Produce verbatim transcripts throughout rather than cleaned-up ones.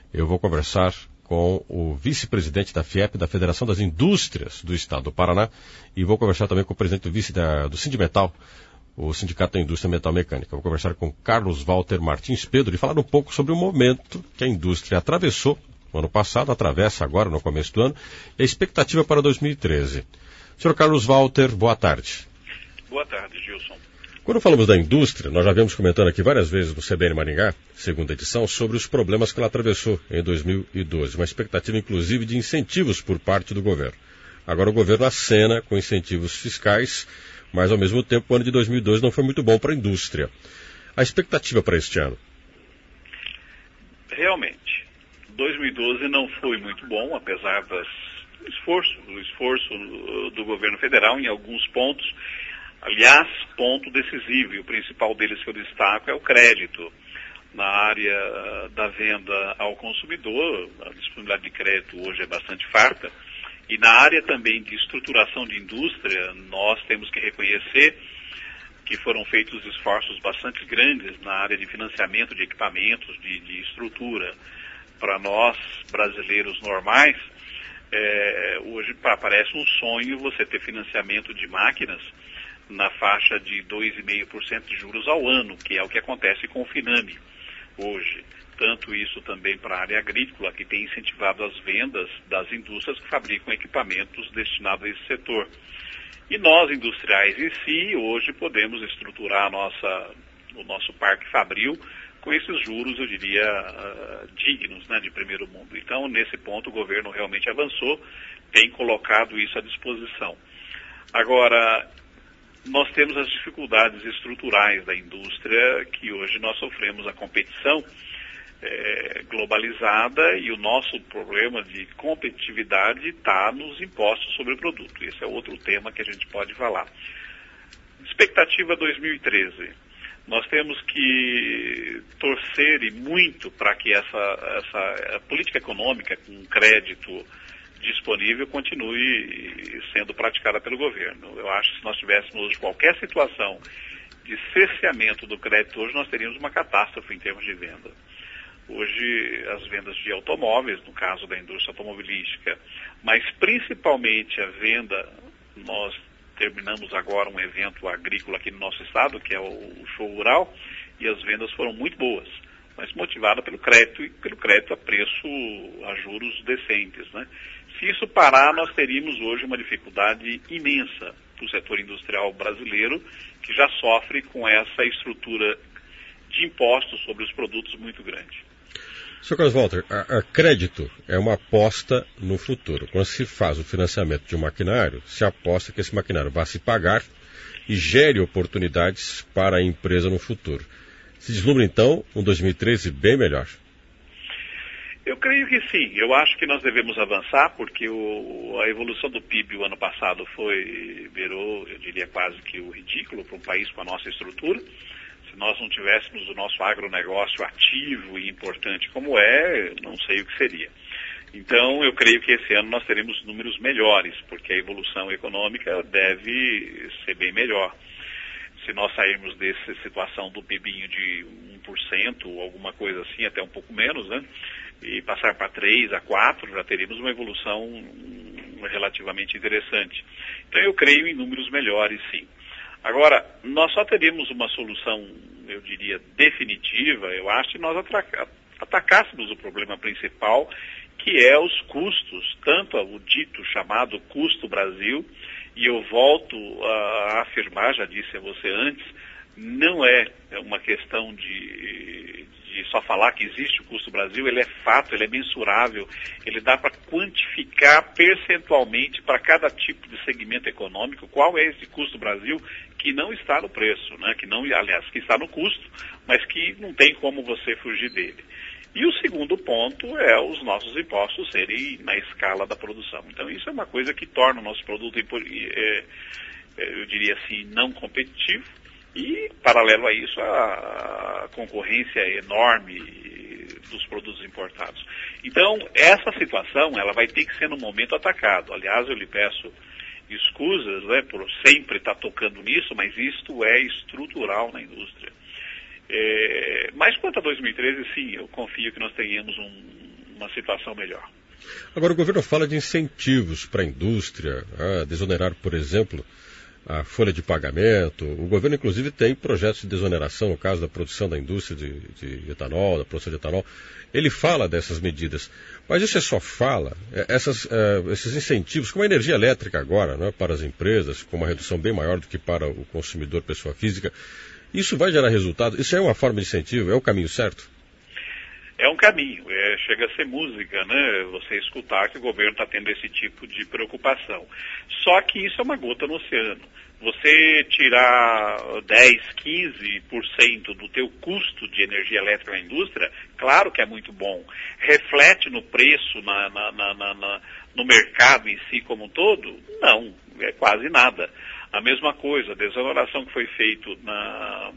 Eu vou conversar com o vice-presidente da FIEP, da Federação das Indústrias do Estado do Paraná, e vou conversar também com o presidente do vice da, do Sindimetal, o Sindicato da Indústria Metal Mecânica. Vou conversar com Carlos Walter Martins Pedro e falar um pouco sobre o momento que a indústria atravessou no ano passado, atravessa agora no começo do ano, e a expectativa para dois mil e treze. senhor Carlos Walter, boa tarde. Boa tarde, Gilson. Quando falamos da indústria, nós já viemos comentando aqui várias vezes no C B N Maringá, segunda edição, sobre os problemas que ela atravessou em dois mil e doze. Uma expectativa, inclusive, de incentivos por parte do governo. Agora o governo acena com incentivos fiscais, mas, ao mesmo tempo, o ano de dois mil e doze não foi muito bom para a indústria. A expectativa para este ano? Realmente, dois mil e doze não foi muito bom, apesar das esforço, do esforço do governo federal em alguns pontos. Aliás, ponto decisivo, e o principal deles que eu destaco é o crédito. Na área da venda ao consumidor, a disponibilidade de crédito hoje é bastante farta. E na área também de estruturação de indústria, nós temos que reconhecer que foram feitos esforços bastante grandes na área de financiamento de equipamentos, de, de estrutura. Para nós, brasileiros normais, é, hoje parece um sonho você ter financiamento de máquinas na faixa de dois vírgula cinco por cento de juros ao ano, que é o que acontece com o Finame hoje. Tanto isso também para a área agrícola, que tem incentivado as vendas das indústrias que fabricam equipamentos destinados a esse setor. E nós, industriais em si, hoje podemos estruturar a nossa, o nosso parque fabril com esses juros, eu diria, uh, dignos, né, de primeiro mundo. Então, nesse ponto, o governo realmente avançou, tem colocado isso à disposição. Agora, nós temos as dificuldades estruturais da indústria, que hoje nós sofremos a competição é, globalizada, e o nosso problema de competitividade está nos impostos sobre o produto. Esse é outro tema que a gente pode falar. Expectativa dois mil e treze. Nós temos que torcer e muito para que essa, essa política econômica com crédito disponível continue sendo praticada pelo governo. Eu acho que se nós tivéssemos hoje qualquer situação de cerceamento do crédito hoje, nós teríamos uma catástrofe em termos de venda. Hoje, as vendas de automóveis, no caso da indústria automobilística, mas principalmente a venda, nós terminamos agora um evento agrícola aqui no nosso estado, que é o Show Rural, e as vendas foram muito boas, mas motivada pelo crédito e pelo crédito a preço, a juros decentes, né? Se isso parar, nós teríamos hoje uma dificuldade imensa para o setor industrial brasileiro, que já sofre com essa estrutura de impostos sobre os produtos muito grande. senhor Carlos Walter, a, a crédito é uma aposta no futuro. Quando se faz o financiamento de um maquinário, se aposta que esse maquinário vá se pagar e gere oportunidades para a empresa no futuro. Se deslumbra, então, um dois mil e treze bem melhor. Eu creio que sim. Eu acho que nós devemos avançar, porque o, a evolução do P I B o ano passado foi, virou, eu diria, quase que o ridículo para um país com a nossa estrutura. Se nós não tivéssemos o nosso agronegócio ativo e importante como é, não sei o que seria. Então, eu creio que esse ano nós teremos números melhores, porque a evolução econômica deve ser bem melhor. Se nós sairmos dessa situação do PIBinho de um por cento, ou alguma coisa assim, até um pouco menos, né, e passar para três a quatro, já teríamos uma evolução relativamente interessante. Então, eu creio em números melhores, sim. Agora, nós só teríamos uma solução, eu diria, definitiva, eu acho, se nós atacássemos o problema principal, que é os custos, tanto o dito chamado custo Brasil, e eu volto a afirmar, já disse a você antes, não é uma questão de, de só falar que existe o custo Brasil, ele é fato, ele é mensurável, ele dá para quantificar percentualmente para cada tipo de segmento econômico qual é esse custo Brasil que não está no preço, né? Que não, aliás, que está no custo, mas que não tem como você fugir dele. E o segundo ponto é os nossos impostos serem na escala da produção. Então isso é uma coisa que torna o nosso produto, é, eu diria assim, não competitivo. E, paralelo a isso, a concorrência enorme dos produtos importados. Então, essa situação, ela vai ter que ser no momento atacado. Aliás, eu lhe peço escusas, né, por sempre estar tocando nisso, mas isto é estrutural na indústria. É, mas quanto a dois mil e treze, sim, eu confio que nós tenhamos um, uma situação melhor. Agora, o governo fala de incentivos para a indústria, a desonerar, por exemplo, a folha de pagamento. O governo, inclusive, tem projetos de desoneração, no caso da produção da indústria de, de etanol, da produção de etanol. Ele fala dessas medidas, mas isso é só fala. Essas, uh, esses incentivos, como a energia elétrica agora, né, para as empresas, com uma redução bem maior do que para o consumidor, pessoa física, isso vai gerar resultado? Isso é uma forma de incentivo? É o caminho certo? É um caminho, é, chega a ser música, né? Você escutar que o governo está tendo esse tipo de preocupação. Só que isso é uma gota no oceano. Você tirar dez, quinze por cento do teu custo de energia elétrica na indústria, claro que é muito bom. Reflete no preço, na, na, na, na, no mercado em si como um todo? Não, é quase nada. A mesma coisa, a desoneração que foi feita na...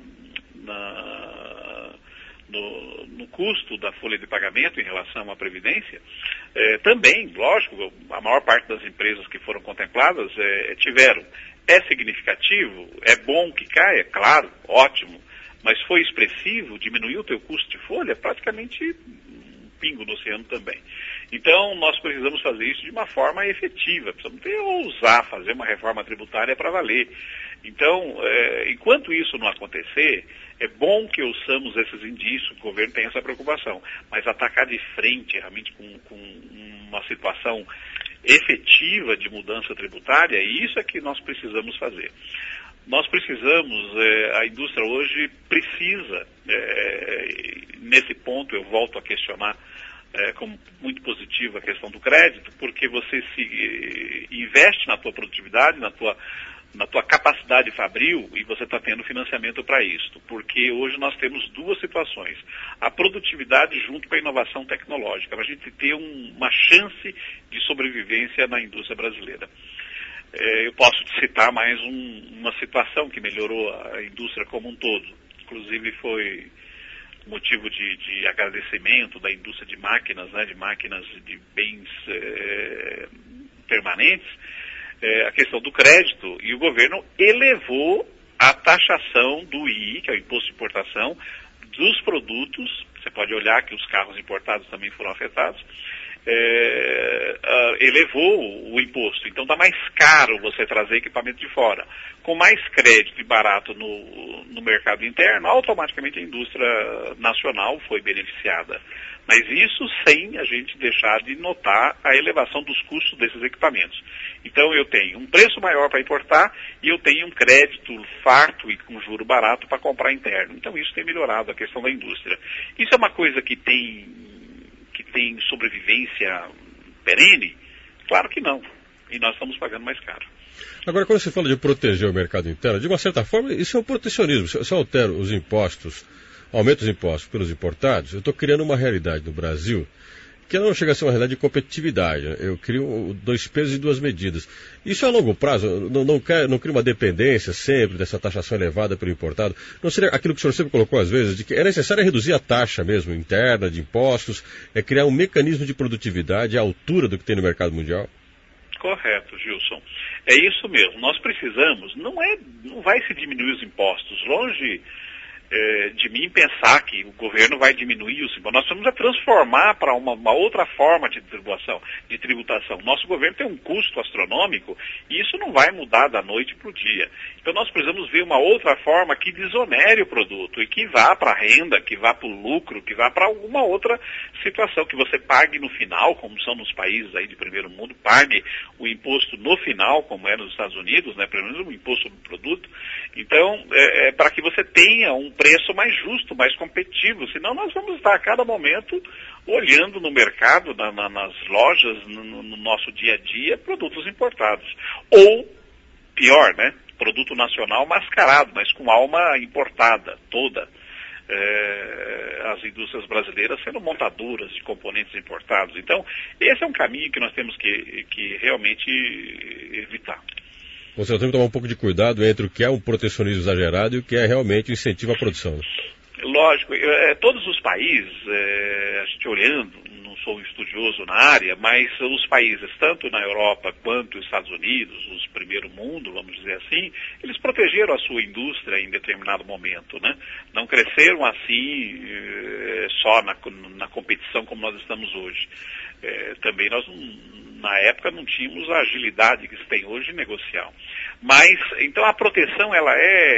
na No, no custo da folha de pagamento em relação à Previdência, é, também, lógico, a maior parte das empresas que foram contempladas é, tiveram. É significativo? É bom que caia? Claro, ótimo. Mas foi expressivo? Diminuiu o teu custo de folha? Praticamente um pingo no oceano também. Então, nós precisamos fazer isso de uma forma efetiva. Precisamos ter, ousar fazer uma reforma tributária para valer. Então, é, enquanto isso não acontecer, é bom que ouçamos esses indícios, o governo tem essa preocupação, mas atacar de frente, realmente com, com uma situação efetiva de mudança tributária, isso é que nós precisamos fazer. Nós precisamos, é, a indústria hoje precisa, é, nesse ponto eu volto a questionar, é, como muito positiva a questão do crédito, porque você se investe na tua produtividade, na tua na tua capacidade fabril e você está tendo financiamento para isso. Porque hoje nós temos duas situações. A produtividade junto com a inovação tecnológica, para a gente ter um, uma chance de sobrevivência na indústria brasileira. É, eu posso te citar mais um, uma situação que melhorou a indústria como um todo. Inclusive foi motivo de, de agradecimento da indústria de máquinas, né, de máquinas de bens é, permanentes, É, a questão do crédito, e o governo elevou a taxação do I I, que é o Imposto de Importação, dos produtos. Você pode olhar que os carros importados também foram afetados, é, uh, elevou o imposto. Então está mais caro você trazer equipamento de fora. Com mais crédito e barato no, no mercado interno, automaticamente a indústria nacional foi beneficiada. Mas isso sem a gente deixar de notar a elevação dos custos desses equipamentos. Então eu tenho um preço maior para importar e eu tenho um crédito farto e com juro barato para comprar interno. Então isso tem melhorado a questão da indústria. Isso é uma coisa que tem, que tem sobrevivência perene? Claro que não. E nós estamos pagando mais caro. Agora, quando você fala de proteger o mercado interno, de uma certa forma, isso é um protecionismo. Se eu altero os impostos, aumento os impostos pelos importados, eu estou criando uma realidade no Brasil que não chega a ser uma realidade de competitividade. Eu crio dois pesos e duas medidas. Isso a longo prazo não, não, quer, não cria uma dependência sempre dessa taxação elevada pelo importado? Não seria aquilo que o senhor sempre colocou às vezes, de que é necessário reduzir a taxa mesmo interna de impostos, é criar um mecanismo de produtividade à altura do que tem no mercado mundial? Correto, Gilson. É isso mesmo. Nós precisamos, não, é, não vai se diminuir os impostos, longe é, de mim pensar que o governo vai diminuir os impostos. Nós precisamos transformar para uma, uma outra forma de tributação, de tributação. Nosso governo tem um custo astronômico e isso não vai mudar da noite para o dia. Então nós precisamos ver uma outra forma que desonere o produto e que vá para a renda, que vá para o lucro, que vá para alguma outra situação, que você pague no final, como são nos países aí de primeiro mundo, pague o imposto no final, como é nos Estados Unidos, né, pelo menos o imposto do produto. Então, é, é para que você tenha um preço mais justo, mais competitivo, senão nós vamos estar a cada momento olhando no mercado, na, na, nas lojas, no, no nosso dia a dia, produtos importados. Ou, pior, né, produto nacional mascarado, mas com alma importada toda. É, as indústrias brasileiras sendo montadoras de componentes importados. Então, esse é um caminho que nós temos que, que realmente evitar. Você tem que tomar um pouco de cuidado entre o que é um protecionismo exagerado e o que é realmente um incentivo à produção. Lógico, é, todos os países, é, a gente olhando nos sou um estudioso na área, mas os países, tanto na Europa quanto os Estados Unidos, os primeiro mundo, vamos dizer assim, eles protegeram a sua indústria em determinado momento, né? Não cresceram assim eh, só na, na competição como nós estamos hoje. Eh, também nós, na época, não tínhamos a agilidade que se tem hoje em negociar. Mas, então a proteção, ela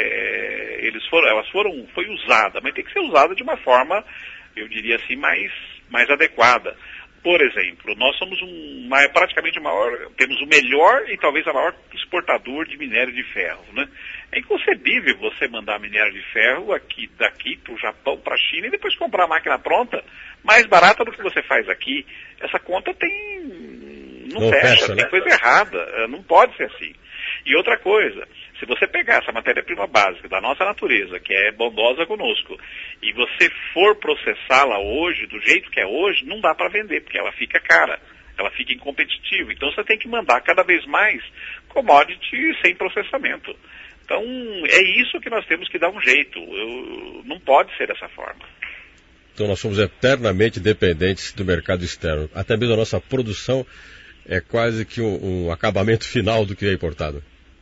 é, eles foram, elas foram, foi usada, mas tem que ser usada de uma forma, eu diria assim, mais, mais adequada. Por exemplo, nós somos um, uma, praticamente o maior, temos o melhor e talvez a maior exportador de minério de ferro, né? É inconcebível você mandar minério de ferro aqui, daqui para o Japão, para a China e depois comprar a máquina pronta, mais barata do que você faz aqui. Essa conta tem, não, não fecha, fecha, tem né? coisa errada, não pode ser assim. E outra coisa, se você pegar essa matéria-prima básica da nossa natureza, que é bondosa conosco, e você for processá-la hoje, do jeito que é hoje, não dá para vender, porque ela fica cara, ela fica incompetitiva. Então você tem que mandar cada vez mais commodity sem processamento. Então é isso que nós temos que dar um jeito. Eu, não pode ser dessa forma. Então nós somos eternamente dependentes do mercado externo. Até mesmo a nossa produção é quase que um, um acabamento final do que é importado.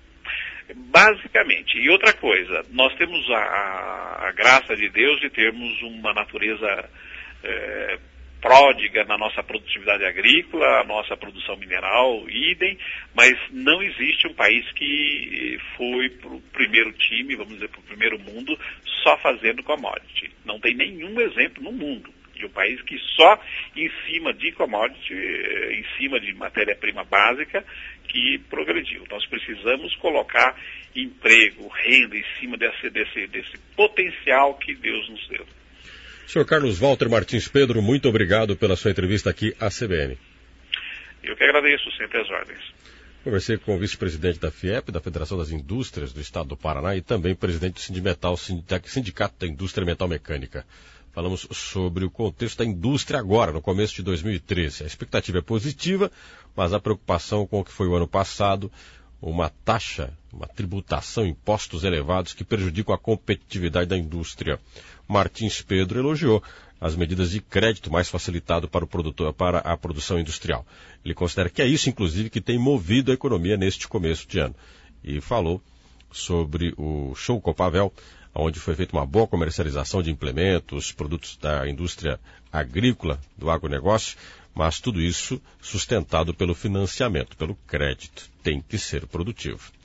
Basicamente. E outra coisa, nós temos a, a, a graça de Deus de termos uma natureza é, pródiga na nossa produtividade agrícola, a nossa produção mineral, idem, mas não existe um país que foi para o primeiro time, vamos dizer, para o primeiro mundo, só fazendo commodity. Não tem nenhum exemplo no mundo de um país que só em cima de commodity, em cima de matéria-prima básica, que progrediu. Nós precisamos colocar emprego, renda em cima desse, desse, desse potencial que Deus nos deu. senhor Carlos Walter Martins Pedro, muito obrigado pela sua entrevista aqui à C B N. Eu que agradeço, sempre as ordens. Conversei com o vice-presidente da FIEP, da Federação das Indústrias do Estado do Paraná, e também presidente do Sindimetal, Sindicato da Indústria Metal Mecânica. Falamos sobre o contexto da indústria agora, no começo de dois mil e treze. A expectativa é positiva, mas a preocupação com o que foi o ano passado, uma taxa, uma tributação, impostos elevados que prejudicam a competitividade da indústria. Martins Pedro elogiou as medidas de crédito mais facilitado para o produtor, para a produção industrial. Ele considera que é isso, inclusive, que tem movido a economia neste começo de ano. E falou sobre o Show Copavel, onde foi feita uma boa comercialização de implementos, produtos da indústria agrícola, do agronegócio, mas tudo isso sustentado pelo financiamento, pelo crédito. Tem que ser produtivo.